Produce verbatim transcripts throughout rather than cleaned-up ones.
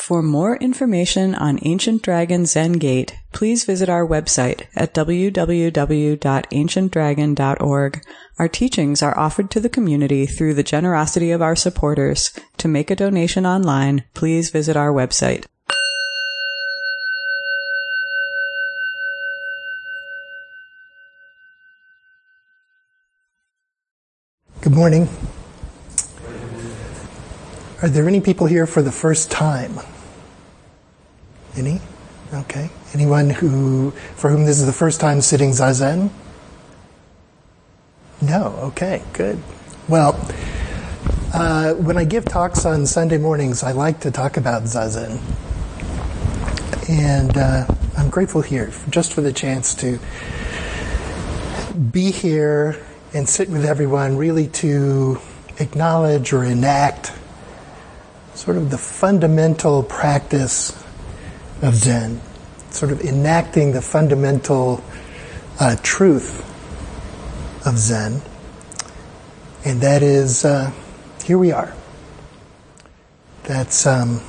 For more information on Ancient Dragon Zen Gate, please visit our website at w w w dot ancient dragon dot org. Our teachings are offered to the community through the generosity of our supporters. To make a donation online, please visit our website. Good morning. Are there any people here for the first time? Any? Okay. Anyone who, for whom this is the first time sitting Zazen? No. Okay, good. Well, uh, when I give talks on Sunday mornings, I like to talk about Zazen. And uh, I'm grateful here just for the chance to be here and sit with everyone, really to acknowledge or enact sort of the fundamental practice of Zen, sort of enacting the fundamental uh, truth of Zen. And that is, uh, here we are. That's um,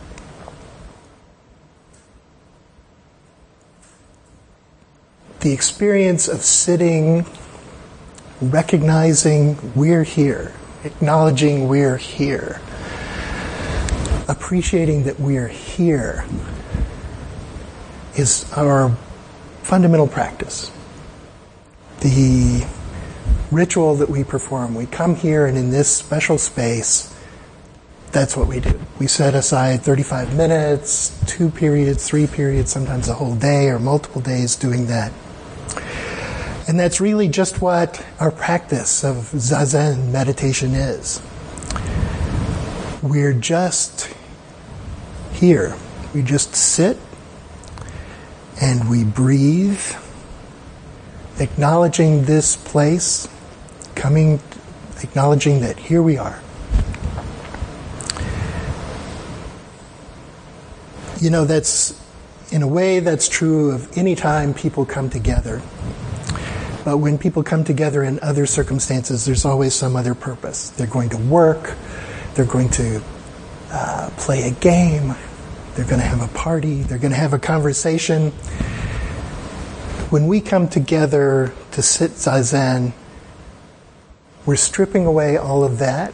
the experience of sitting, recognizing we're here, acknowledging we're here, appreciating that we're here is our fundamental practice. The ritual that we perform, we come here and in this special space, that's what we do. We set aside thirty-five minutes, two periods, three periods, sometimes a whole day or multiple days doing that. And that's really just what our practice of Zazen meditation is. We're just here. We just sit and we breathe, acknowledging this place, coming, acknowledging that here we are. You know, that's, in a way, that's true of any time people come together. But when people come together in other circumstances, there's always some other purpose. They're going to work, they're going to uh, play a game, they're going to have a party, they're going to have a conversation. When we come together to sit Zazen, we're stripping away all of that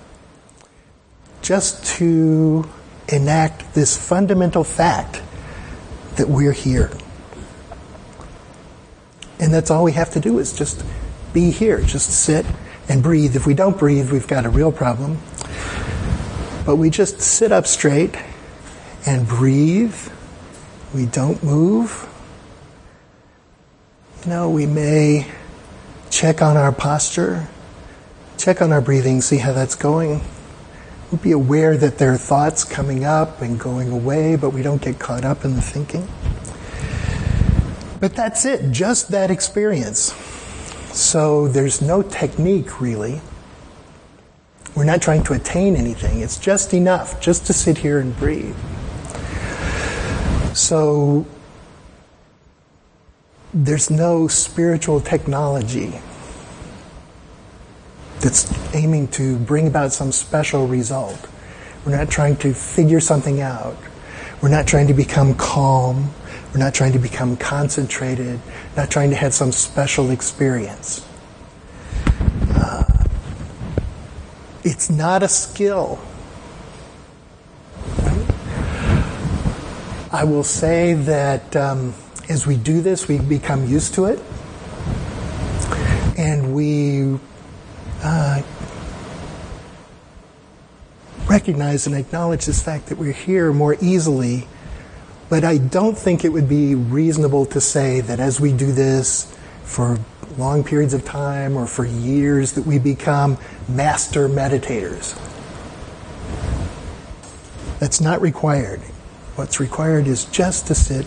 just to enact this fundamental fact that we're here. And that's all we have to do is just be here, just sit and breathe. If we don't breathe, we've got a real problem. But we just sit up straight and breathe. We don't move. You know, we may check on our posture, check on our breathing, see how that's going. We'll be aware that there are thoughts coming up and going away, but we don't get caught up in the thinking. But that's it, just that experience. So there's no technique, really. We're not trying to attain anything. It's just enough, just to sit here and breathe. So there's no spiritual technology that's aiming to bring about some special result. We're not trying to figure something out. We're not trying to become calm. We're not trying to become concentrated, not trying to have some special experience. Uh, it's not a skill. Right? I will say that um, as we do this, we become used to it. And we uh, recognize and acknowledge this fact that we're here more easily. But I don't think it would be reasonable to say that as we do this for long periods of time or for years that we become master meditators. That's not required. What's required is just to sit,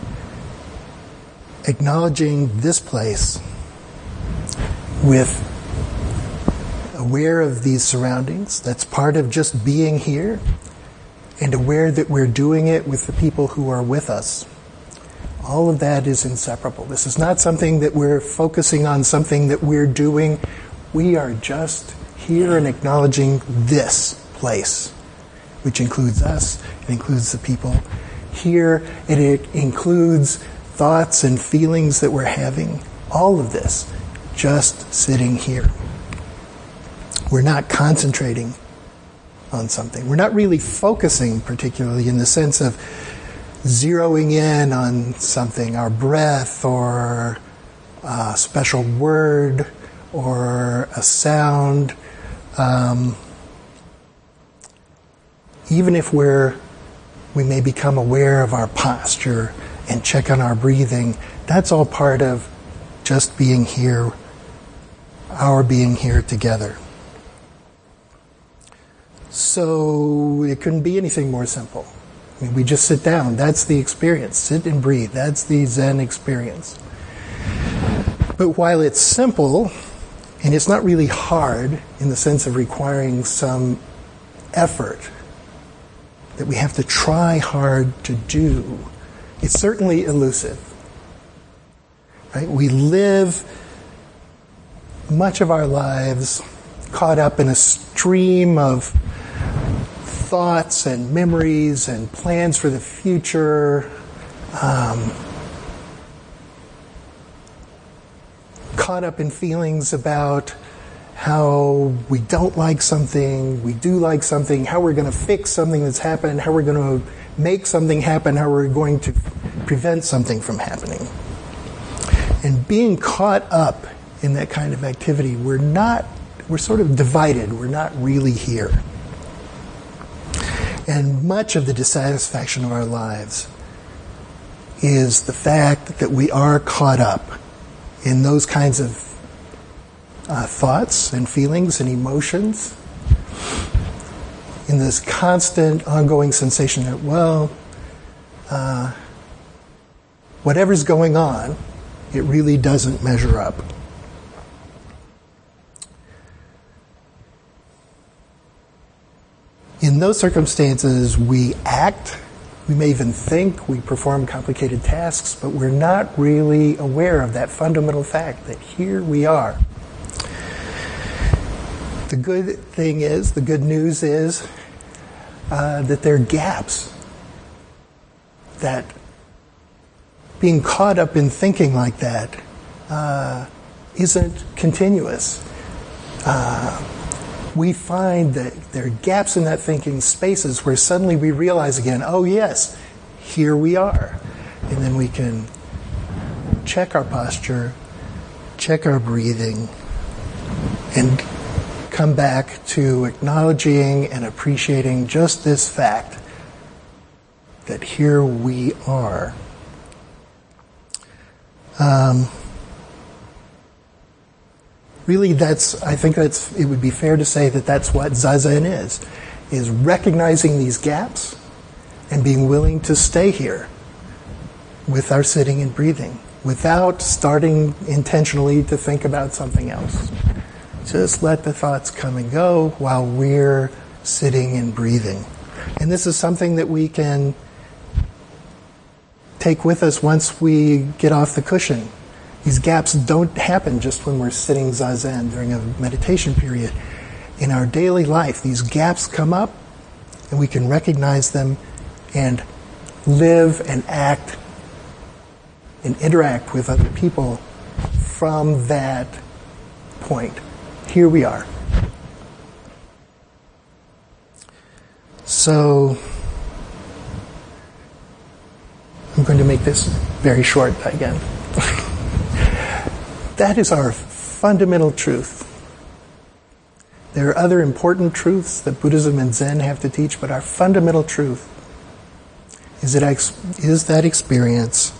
acknowledging this place with aware of these surroundings. That's part of just being here. And aware that we're doing it with the people who are with us. All of that is inseparable. This is not something that we're focusing on, something that we're doing. We are just here and acknowledging this place. which includes us, it includes the people here, and it includes thoughts and feelings that we're having. All of this just sitting here. We're not concentrating on something. We're not really focusing particularly in the sense of zeroing in on something, our breath or a special word or a sound. Um, even if we're, we may become aware of our posture and check on our breathing, that's all part of just being here, our being here together. So it couldn't be anything more simple. I mean, we just sit down. That's the experience. Sit and breathe. That's the Zen experience. But while it's simple, and it's not really hard in the sense of requiring some effort that we have to try hard to do, it's certainly elusive. Right? We live much of our lives caught up in a stream of thoughts and memories and plans for the future, um, caught up in feelings about how we don't like something, we do like something, how we're going to fix something that's happened, how we're going to make something happen, how we're going to prevent something from happening. And being caught up in that kind of activity, we're not, we're sort of divided, we're not really here. And much of the dissatisfaction of our lives is the fact that we are caught up in those kinds of uh, thoughts and feelings and emotions, in this constant ongoing sensation that, well, uh, whatever's going on, it really doesn't measure up. In those circumstances, we act, we may even think, we perform complicated tasks, but we're not really aware of that fundamental fact that here we are. The good thing is, the good news is, uh, that there are gaps. That being caught up in thinking like that uh, isn't continuous. Uh, we find that there are gaps in that thinking, spaces where suddenly we realize again, oh yes, here we are. And then we can check our posture, check our breathing, and come back to acknowledging and appreciating just this fact that here we are. Um, Really, that's, I think that's, it would be fair to say that that's what Zazen is, is recognizing these gaps and being willing to stay here with our sitting and breathing without starting intentionally to think about something else. Just let the thoughts come and go while we're sitting and breathing. And this is something that we can take with us once we get off the cushion. These gaps don't happen just when we're sitting zazen during a meditation period. In our daily life, these gaps come up, and we can recognize them and live and act and interact with other people from that point. Here we are. So, I'm going to make this very short again. That is our fundamental truth. There are other important truths that Buddhism and Zen have to teach, but our fundamental truth is that, is that experience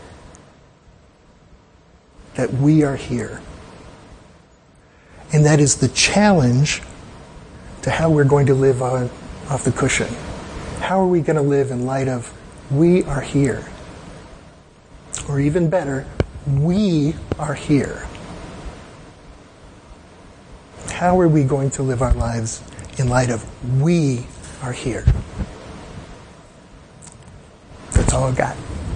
that we are here. And that is the challenge to how we're going to live on off the cushion. How are we going to live in light of we are here? Or even better, we are here. How are we going to live our lives in light of we are here? That's all I've got.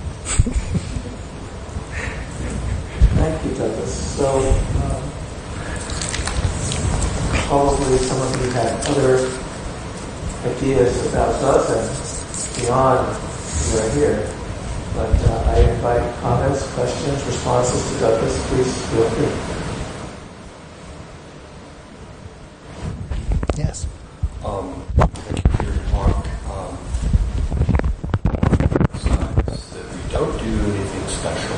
Thank you, Douglas. So, um, probably some of you had other ideas about Zazen beyond right here. But uh, I invite comments, questions, responses to Douglas. Please feel free. Yes. Um, thank you for your talk. Um, besides that we don't do anything special.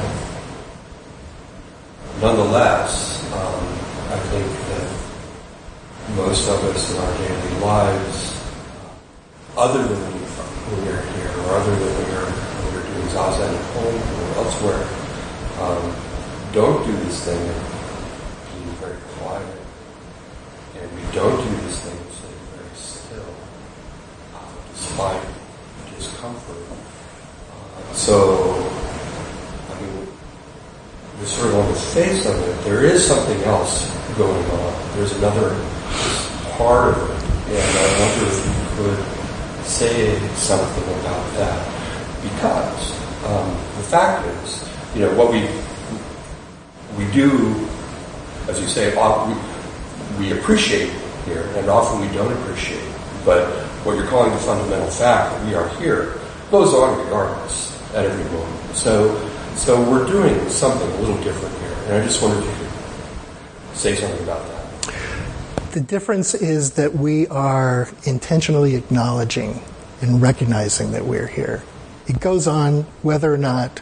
Nonetheless, um, I think that most of us in our daily lives, other than when we're here, or other than when we're, when we're doing Zazen at home or elsewhere, um, don't do this thing of being very quiet. And we don't do this thing of sitting very still, uh, despite discomfort. Uh, so, I mean, we sort of on the face of it, there is something else going on. There's another part of it, and I wonder if you could say something about that. Because um, the fact is, you know, what we we do, as you say, we, we appreciate here, and often we don't appreciate. But what you're calling the fundamental fact that we are here goes on regardless at every moment. So, so we're doing something a little different here, and I just wondered if you could say something about that. The difference is that we are intentionally acknowledging and recognizing that we're here. It goes on whether or not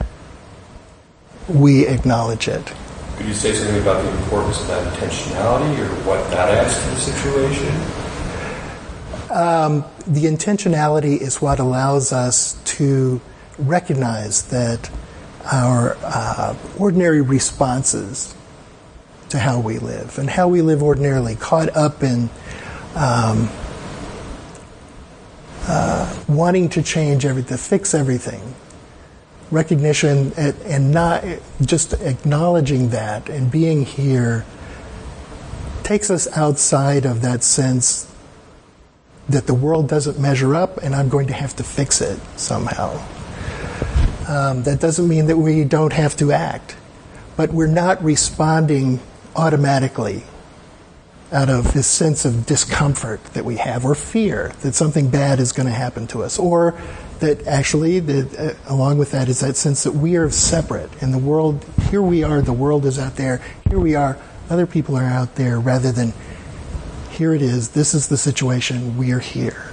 we acknowledge it. Could you say something about the importance of that intentionality or what that adds to the situation? Um, the intentionality is what allows us to recognize that our uh, ordinary responses to how we live and how we live ordinarily, caught up in um, uh, wanting to change everything, to fix everything, recognition and, and not just acknowledging that and being here takes us outside of that sense that the world doesn't measure up and I'm going to have to fix it somehow. Um, that doesn't mean that we don't have to act, but we're not responding automatically out of this sense of discomfort that we have, or fear that something bad is going to happen to us, or that actually, that, uh, along with that, is that sense that we are separate in the world. Here we are, the world is out there. Here we are, other people are out there, rather than here it is, this is the situation, we are here.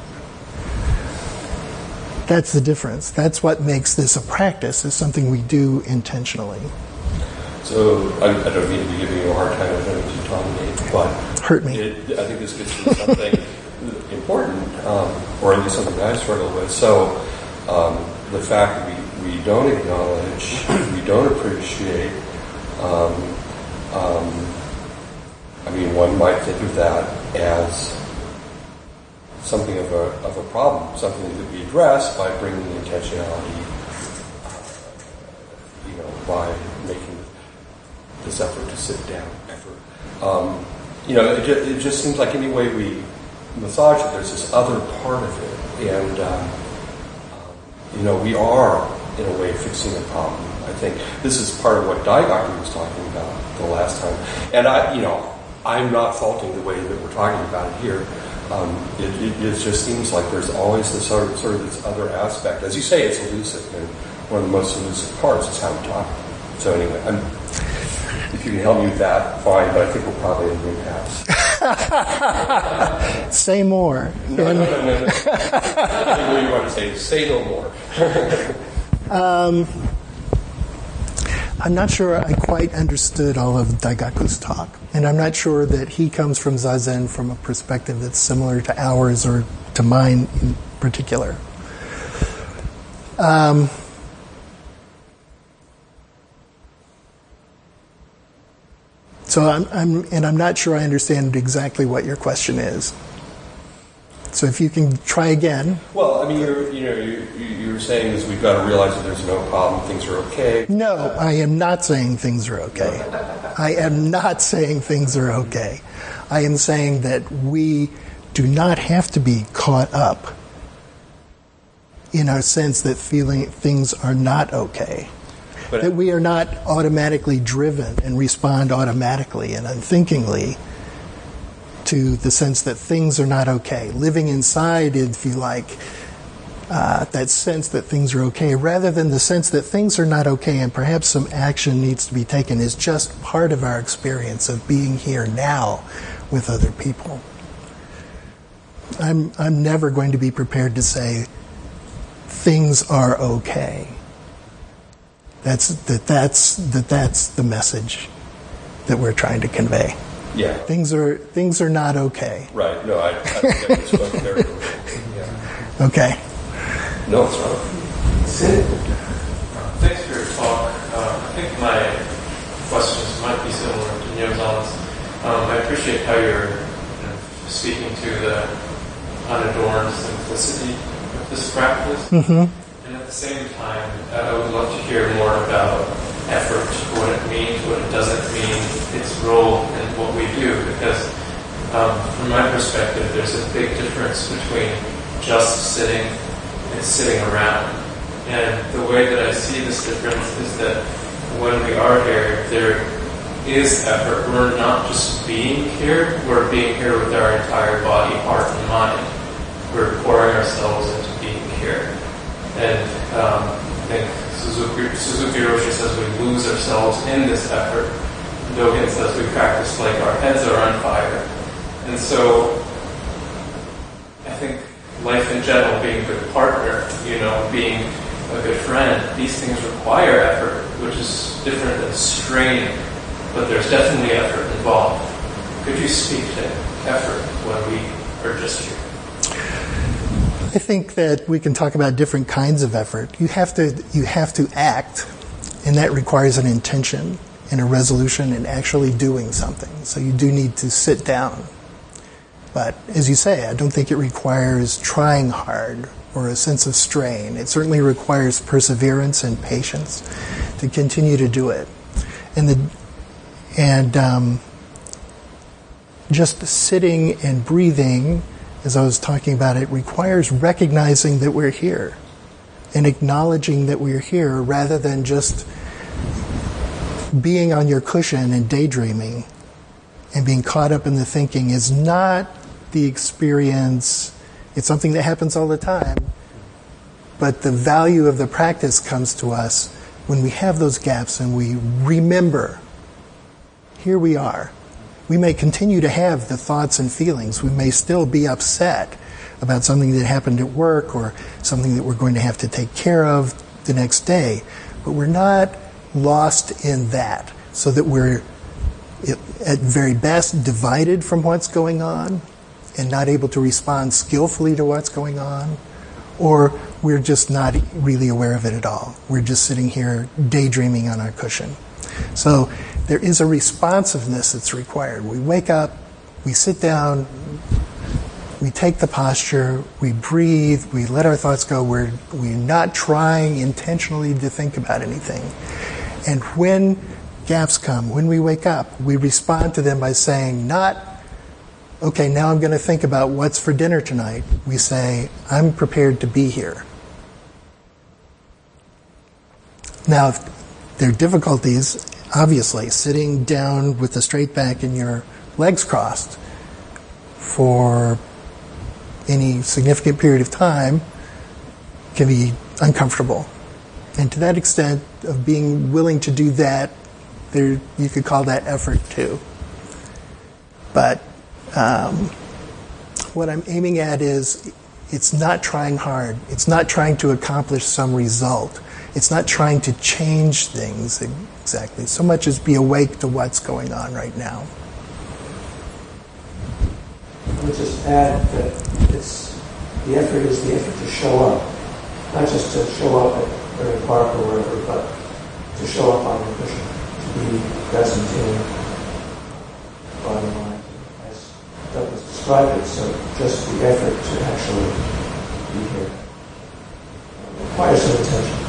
That's the difference. That's what makes this a practice, is something we do intentionally. So, I, I don't mean to be giving you a hard time with anything you taught me, but hurt me. It, I think this gets to something important, um, or at least something that I struggle with. So, um, the fact that we, we don't acknowledge, we don't appreciate, um, um, I mean, one might think of that as something of a of a problem, something that we address by bringing intentionality, uh, you know, by making this effort to sit down, effort. Um, you know, it, ju- it just seems like any way we massage it, there's this other part of it, and um, um, you know, we are in a way fixing a problem. I think this is part of what Daigaku was talking about the last time, and I, you know, I'm not faulting the way that we're talking about it here. Um, it, it, it just seems like there's always this sort of, sort of this other aspect. As you say, it's elusive, and one of the most elusive parts is how we talk. So anyway, I'm, if you can help me with that, fine, but I think we'll probably end the impasse. Say more. No, no, no, no, no. I think what you want to say is say no more. um, I'm not sure I quite understood all of Daigaku's talk, and I'm not sure that he comes from Zazen from a perspective that's similar to ours or to mine in particular. Um, so I'm, I'm, and I'm not sure I understand exactly what your question is. So if you can try again. Well, I mean, you're, you know, you, you were saying is we've got to realize that there's no problem, things are okay. No, I am not saying things are okay. I am not saying things are okay. I am saying that we do not have to be caught up in our sense that feeling things are not okay. But that we are not automatically driven and respond automatically and unthinkingly to the sense that things are not okay. Living inside, if you like, uh, that sense that things are okay, rather than the sense that things are not okay and perhaps some action needs to be taken, is just part of our experience of being here now with other people. I'm I'm never going to be prepared to say things are okay. That's that that's that that's the message that we're trying to convey. Yeah. Things are things are not okay. Right. No, I, I think I misspoke there. Yeah. Okay. No, it's wrong. Sid, thanks for your talk. Uh, I think my questions might be similar to Nyozan's. Um, I appreciate how you're you know, speaking to the unadorned simplicity of this practice. Mm-hmm. And at the same time, uh, I would love to hear more about effort, what it means, what it doesn't mean, its role in what we do. Because um, from my perspective, there's a big difference between just sitting and sitting around. And the way that I see this difference is that when we are here, there is effort. We're not just being here, we're being here with our entire body, heart, and mind. We're pouring ourselves into being here. And um, I think Suzuki, Suzuki Roshi says we lose ourselves in this effort. Dogen says we practice like our heads are on fire. And so I think life in general, being a good partner, you know, being a good friend, these things require effort, which is different than strain, but there's definitely effort involved. Could you speak to effort when we are just here? I think that we can talk about different kinds of effort. You have to you have to act, and that requires an intention and a resolution and actually doing something. So you do need to sit down. But as you say, I don't think it requires trying hard or a sense of strain. It certainly requires perseverance and patience to continue to do it. And the and um, just sitting and breathing, as I was talking about, it requires recognizing that we're here and acknowledging that we're here rather than just being on your cushion and daydreaming and being caught up in the thinking is not the experience. It's something that happens all the time. But the value of the practice comes to us when we have those gaps and we remember, here we are. We may continue to have the thoughts and feelings. We may still be upset about something that happened at work or something that we're going to have to take care of the next day. But we're not lost in that, so that we're, at very best, divided from what's going on and not able to respond skillfully to what's going on, or we're just not really aware of it at all. We're just sitting here daydreaming on our cushion. So there is a responsiveness that's required. We wake up, we sit down, we take the posture, we breathe, we let our thoughts go. We're, we're not trying intentionally to think about anything. And when gaps come, when we wake up, we respond to them by saying, not, okay, now I'm going to think about what's for dinner tonight. We say, I'm prepared to be here. Now, if there are difficulties, obviously, sitting down with a straight back and your legs crossed for any significant period of time can be uncomfortable. And to that extent of being willing to do that, there you could call that effort too. But um, what I'm aiming at is it's not trying hard. It's not trying to accomplish some result. It's not trying to change things exactly, so much as be awake to what's going on right now. I would just add that it's the effort is the effort to show up, not just to show up at Berry Park or wherever, but to show up on your cushion, to be present in body and mind, as Douglas described it. So just the effort to actually be here requires some attention.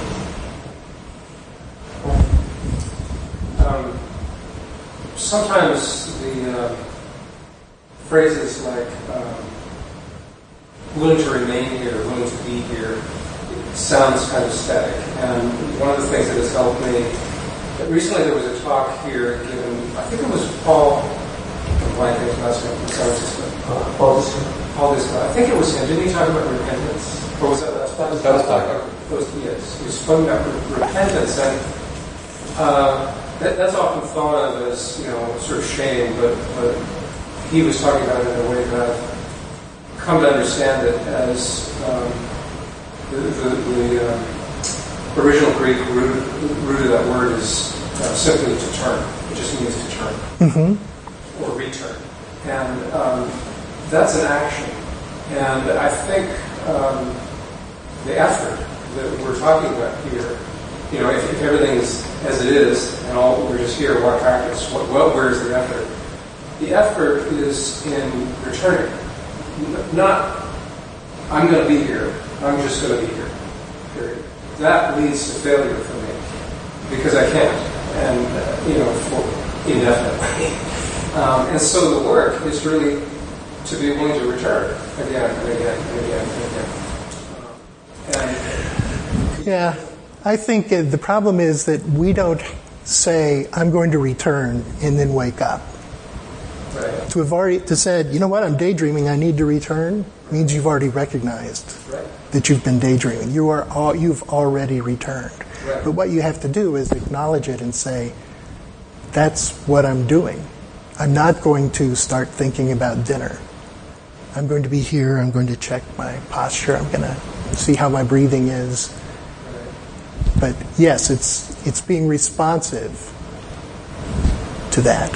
Um, sometimes the uh, phrases like um, willing to remain here, willing to be here, it sounds kind of static. And one of the things that has helped me, recently there was a talk here given, I think it was Paul blanking his last name. Sorry, just Uh, Paul Diskin. Paul Diskin. I think it was him. Didn't he talk about repentance? Or was that last That was, that was Tucker. Yes, he was talking about repentance, and uh, that, that's often thought of as, you know, sort of shame, but, but he was talking about it in a way that I've come to understand it as um, the, the, the um, original Greek root, root of that word is uh, simply to turn. It just means to turn Mm-hmm. or return, and um, that's an action. And I think um, the effort that we're talking about here, you know, if, if everything is as it is, and all we're just here, why practice? What, well, where's the effort? The effort is in returning. N- not, I'm going to be here. I'm just going to be here. Period. That leads to failure for me because I can't, and uh, you know, for indefinitely. um, and so the work is really to be willing to return again and again and again and again. And Yeah, I think uh, the problem is that we don't say, I'm going to return, and then wake up. right, To have already to said, you know what, I'm daydreaming, I need to return, means you've already recognized right, that you've been daydreaming. You are all, you've already returned. Right. But what you have to do is acknowledge it and say, that's what I'm doing. I'm not going to start thinking about dinner. I'm going to be here, I'm going to check my posture, I'm going to see how my breathing is. But yes, it's it's being responsive to that.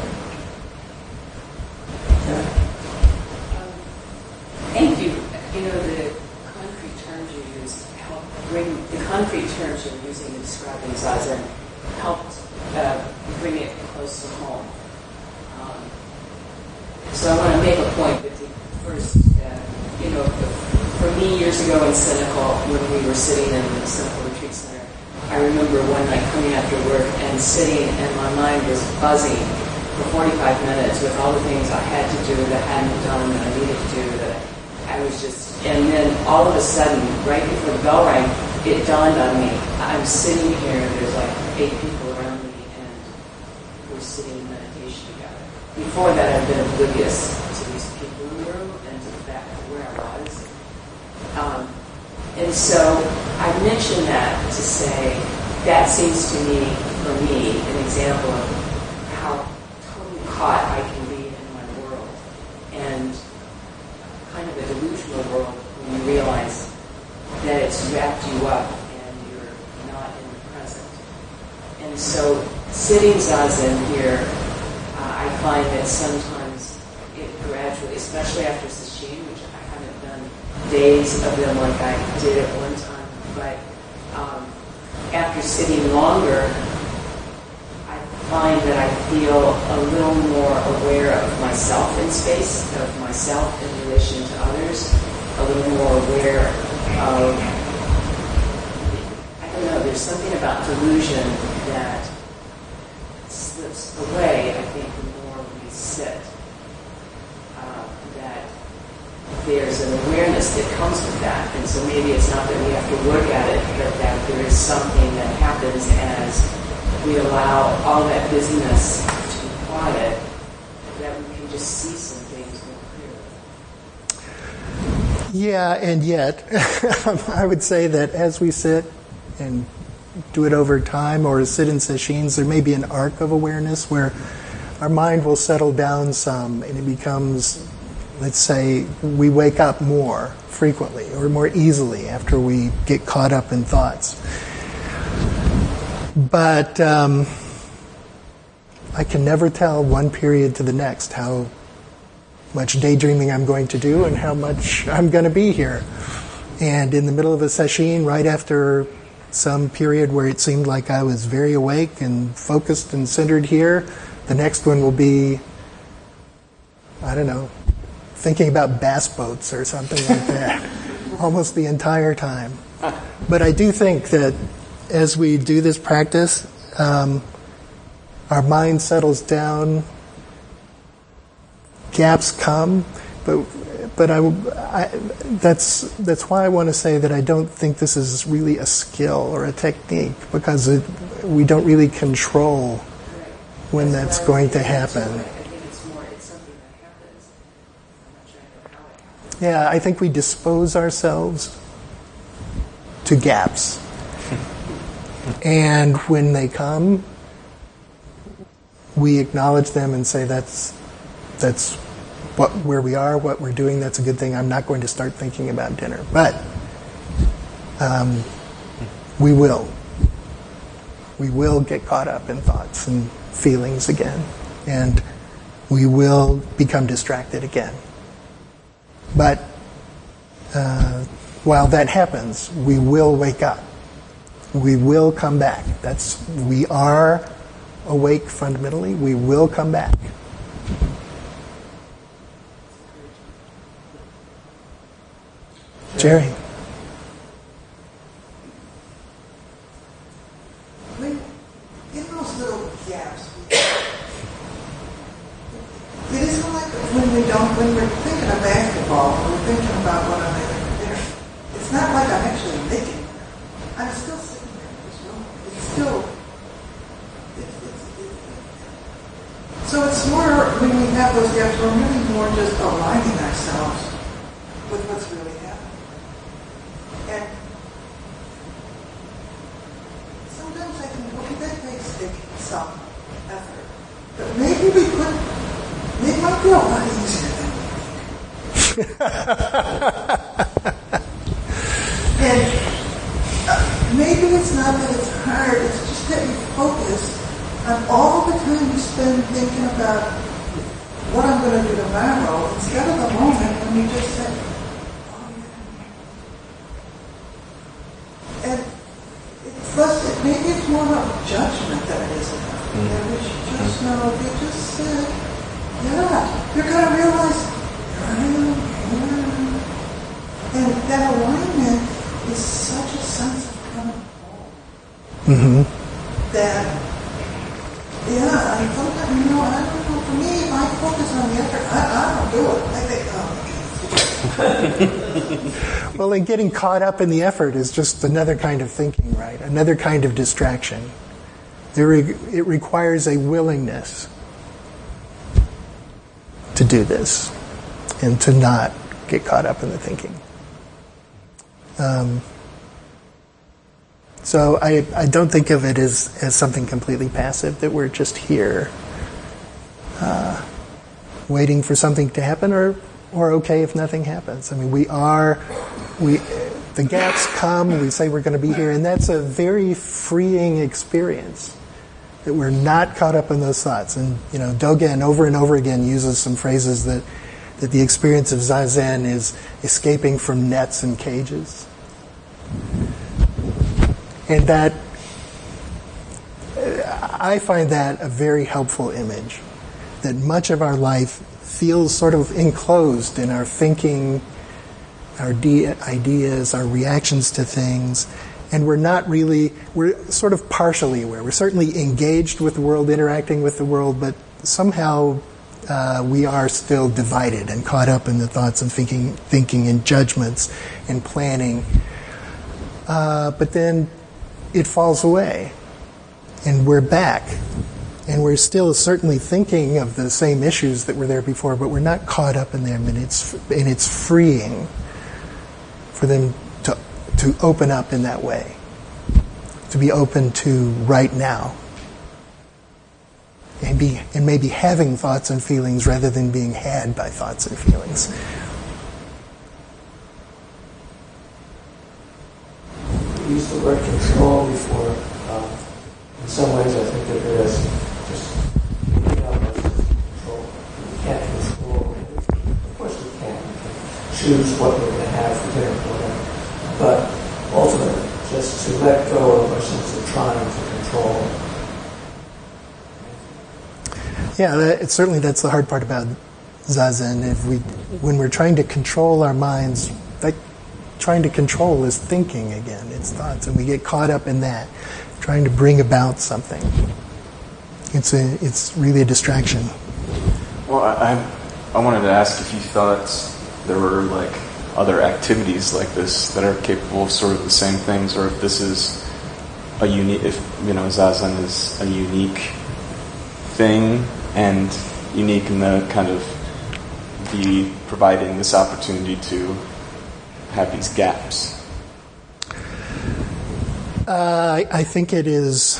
Thank you. You know, the concrete terms you use help bring the concrete terms you're using in describing Zazen helped uh, bring it close to home. Um, so I want to make a point with you first. Uh, you know, for me years ago in Senegal, when we were sitting in the Senegal Retreat Center, I remember one night coming after work and sitting, and my mind was buzzing for forty-five minutes with all the things I had to do that I hadn't done that I needed to do. That I was just, and then all of a sudden, right before the bell rang, it dawned on me. I'm sitting here. There's like eight people around me, and we're sitting in meditation together. Before that, I've been oblivious to these people in the room and to the fact of where I was. Um, and so I mention that to say that seems to me, for me, an example of how totally caught I can be in my world, and kind of a delusional world when you realize that it's wrapped you up and you're not in the present. And so sitting Zazen here, uh, I find that sometimes it gradually, especially after sesshin, which I haven't done days of them like I did at one time, but um, after sitting longer, I find that I feel a little more aware of myself in space, of myself in relation to others, a little more aware of, I don't know, there's something about delusion that slips away, I think, the more we sit. Uh, that there's an awareness that comes with that. And so maybe it's not that we have to work at it, but that there is something that happens as we allow all that busyness to be quiet, that we can just see some things more clearly. Yeah, and yet, I would say that as we sit and do it over time or sit in sessions, there may be an arc of awareness where our mind will settle down some and it becomes, let's say, we wake up more frequently or more easily after we get caught up in thoughts. But um, I can never tell one period to the next how much daydreaming I'm going to do and how much I'm going to be here. And in the middle of a session, right after some period where it seemed like I was very awake and focused and centered here, the next one will be, I don't know, thinking about bass boats or something like that, almost the entire time. But I do think that as we do this practice, um, our mind settles down, gaps come, but but I, I that's that's why I want to say that I don't think this is really a skill or a technique, because it, we don't really control when that's going to happen. I think it's more, it's something Yeah, I think we dispose ourselves to gaps. And when they come, we acknowledge them and say, that's that's what where we are, what we're doing, that's a good thing. I'm not going to start thinking about dinner. But um, we will. We will get caught up in thoughts and feelings again. And we will become distracted again. But uh, while that happens, we will wake up. We will come back. That's we are awake fundamentally. We will come back. Jerry. When, in those little gaps, it isn't like when we don't, when we're thinking of basketball, or we're thinking about what I'm having for dinner. It's not like I'm actually making dinner. I'm still sitting there in this room. It's still, it's, it's, it's, so it's more, when we have those gaps, we're really more just aligning ourselves with what's really happening. And sometimes I think, okay, that takes some effort. But maybe we could, it might be a lot easier than we think. And uh, maybe it's not that it's hard, it's just that you focus on all the time you spend thinking about what I'm going to do tomorrow, instead of the moment when you just say, oh yeah. And it's less, maybe it's more of a judgment than it is about. Mm-hmm. And we should just know, if you just said, yeah, you're going to realize, yeah. And that alignment is such a sense of coming home. Mm-hmm. That, yeah, and sometimes, you know, I don't know, for me, if I focus on the effort, I, I don't do it. I think, oh, Well, and getting caught up in the effort is just another kind of thinking, right? Another kind of distraction. There re- it requires a willingness to do this and to not get caught up in the thinking. Um, so I, I don't think of it as, as something completely passive, that we're just here uh, waiting for something to happen, or or okay if nothing happens. I mean, we are, we the gaps come, we say we're going to be here, and that's a very freeing experience, that we're not caught up in those thoughts. And, you know, Dogen over and over again uses some phrases that, that the experience of Zazen is escaping from nets and cages. And that, I find that a very helpful image, that much of our life feels sort of enclosed in our thinking, our de- ideas, our reactions to things, and we're not really, we're sort of partially aware. We're certainly engaged with the world, interacting with the world, but somehow uh, we are still divided and caught up in the thoughts and thinking, thinking and judgments and planning. Uh, but then it falls away, and we're back. And we're still certainly thinking of the same issues that were there before, but we're not caught up in them, and it's and it's freeing for them to to open up in that way, to be open to right now, and be and maybe having thoughts and feelings rather than being had by thoughts and feelings. We used the word control before. Um, in some ways, I think that there is just, you know, that's just control. We can't control. Of course we can. We can choose what we're going to have for dinner or whatever. But ultimately, just to let go of our sense of trying to control. Yeah, that, it's certainly that's the hard part about Zazen. If we, when we're trying to control our minds, like trying to control is thinking again, it's thoughts, and we get caught up in that, trying to bring about something. It's a, it's really a distraction. Well, I, I wanted to ask if you thought there were like other activities like this that are capable of sort of the same things, or if this is a unique, if you know, Zazen is a unique thing and unique in the kind of be providing this opportunity to have these gaps? Uh, I think it is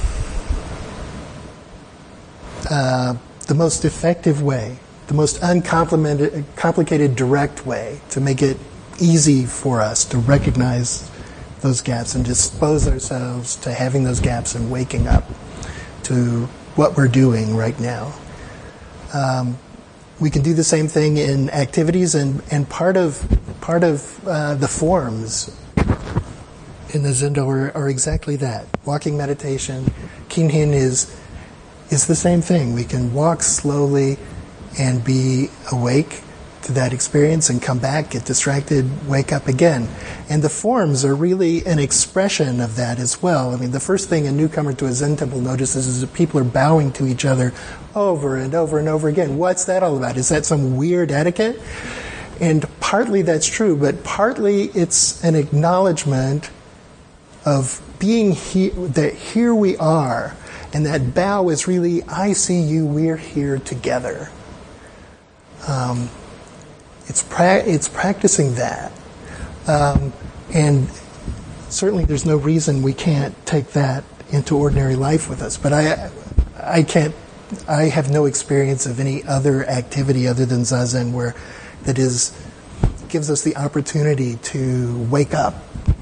uh, the most effective way, the most uncomplicated, complicated, direct way to make it easy for us to recognize those gaps and dispose ourselves to having those gaps and waking up to what we're doing right now. Um, we can do the same thing in activities, and, and part of part of uh, the forms in the Zendo are, are exactly that. Walking meditation, Kinhin is is the same thing. We can walk slowly and be awake to that experience and come back, get distracted, wake up again. And the forms are really an expression of that as well. I mean, the first thing a newcomer to a Zen temple notices is that people are bowing to each other over and over and over again. What's that all about? Is that some weird etiquette? And partly that's true, but partly it's an acknowledgement of being here, that here we are, and that bow is really, I see you, we're here together. Um, It's pra- it's practicing that, um, and certainly there's no reason we can't take that into ordinary life with us. But I, I can't. I have no experience of any other activity other than Zazen where that is gives us the opportunity to wake up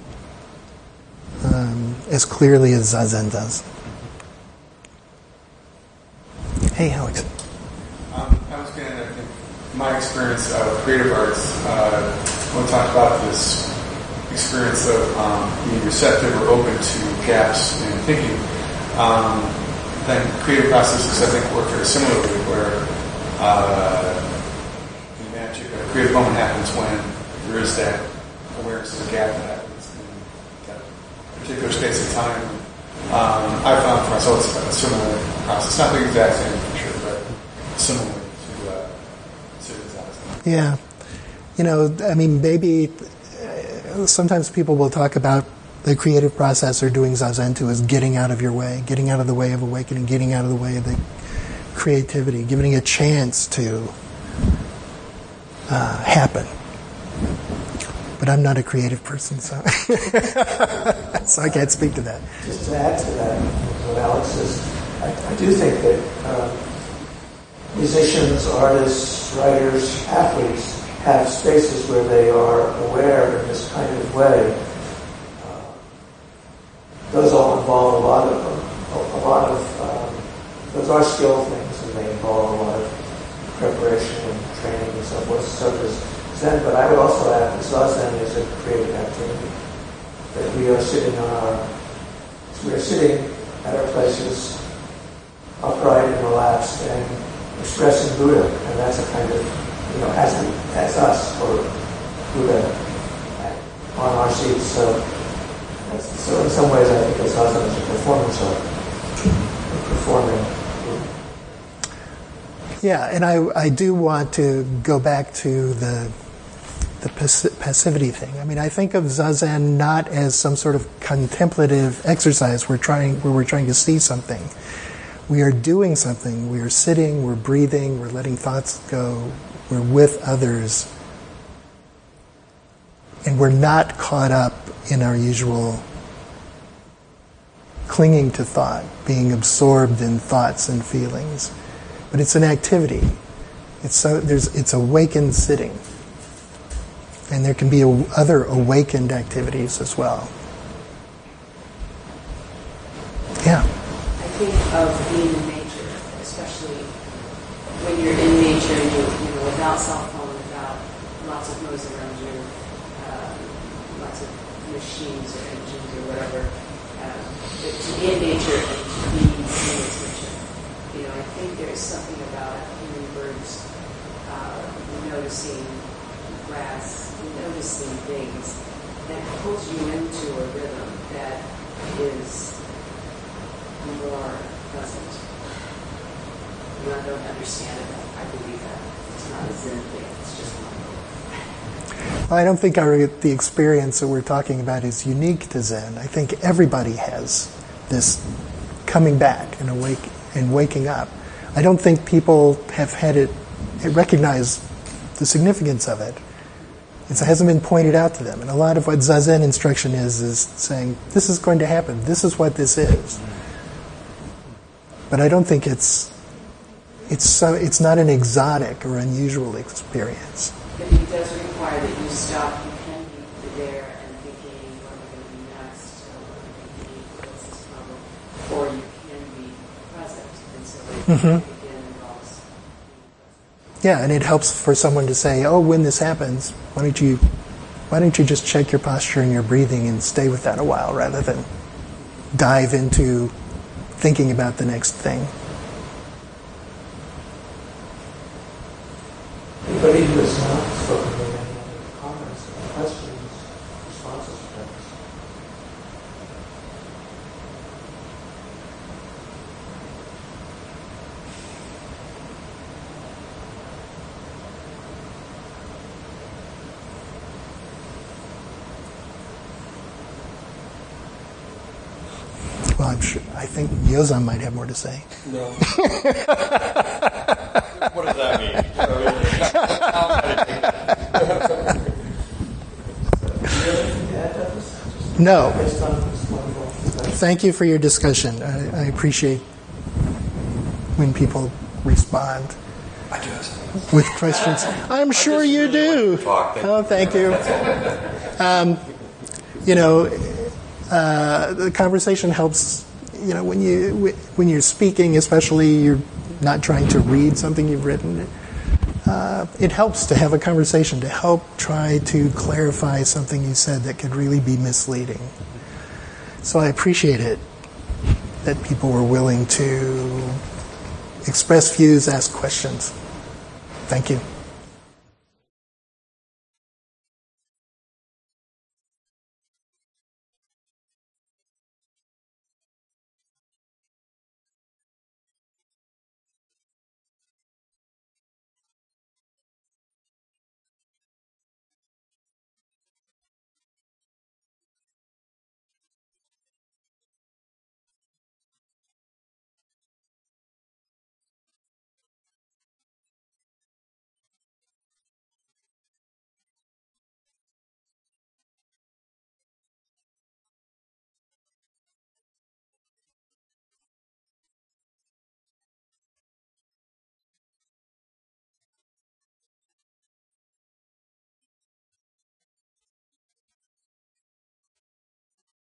um, as clearly as Zazen does. Hey, Alex. Um, I was going to. My experience of creative arts, uh, when we talk about this experience of um, being receptive or open to gaps in thinking, um, then creative processes, I think, work very similarly, where uh, the magic, a creative moment happens when there is that awareness of a gap that happens in that particular space of time. Um, I found for myself it's a similar process, not the exact same for sure, but similar. Yeah. You know, I mean, maybe uh, sometimes people will talk about the creative process or doing Zazen too as getting out of your way, getting out of the way of awakening, getting out of the way of the creativity, giving a chance to uh, happen. But I'm not a creative person, so so I can't speak to that. Just to add to that, what Alex says, I, I do think that uh, musicians, artists, writers, athletes have spaces where they are aware in this kind of way. Uh, those all involve a lot of a, a lot of um, those are skill things, and they involve a lot of preparation and training and so forth. So does Zen, but I would also add that Zazen is a creative activity. That we are sitting on our we are sitting at our places, upright and relaxed, and expressing Buddha, and that's a kind of, you know, as as us, or Buddha on our seats. So, that's, so in some ways, I think it's also as a performance of performing. Yeah, and I I do want to go back to the the passivity thing. I mean, I think of Zazen not as some sort of contemplative exercise. We're trying where we're trying to see something. We are doing something. We are sitting, we're breathing, we're letting thoughts go, we're with others. And we're not caught up in our usual clinging to thought, being absorbed in thoughts and feelings. But it's an activity. It's so there's it's awakened sitting. And there can be a, other awakened activities as well. Yeah. I think of being in nature, especially when you're in nature and you, you know, without cell phone, without lots of noise around you, uh, lots of machines or engines or whatever. Uh, but to be in nature and to be in nature, you know, I think there's something about hearing birds, uh, noticing grass, noticing things that pulls you into a rhythm that is more pleasant. You know, I don't understand it. I believe that. It's not a Zen thing. It's just one. Well, I don't think our, the experience that we're talking about is unique to Zen. I think everybody has this coming back and awake and waking up. I don't think people have had it recognize the significance of it. It hasn't been pointed out to them. And a lot of what Zazen instruction is, is saying, this is going to happen. This is what this is. But I don't think it's it's so, it's not an exotic or unusual experience. But it does require that you stop. You can be there and thinking, what am I going to do next? Or what am I going to do? What's this problem? Or you can be present. And so it Mm-hmm. again involves Yeah, and it helps for someone to say, oh, when this happens, why don't you why don't you just check your posture and your breathing and stay with that a while rather than dive into thinking about the next thing. Anybody who has not spoken with any other comments, questions, responses to things? Well, I'm sure. I think Yozan might have more to say. No. What does that mean? No. Thank you for your discussion. I, I appreciate when people respond I just. with questions. I'm sure you do. Oh, thank you. Um, you know, uh, the conversation helps. You know, when you when you're speaking, especially, you're not trying to read something you've written. Uh, it helps to have a conversation to help try to clarify something you said that could really be misleading. So I appreciate it that people were willing to express views, ask questions. Thank you.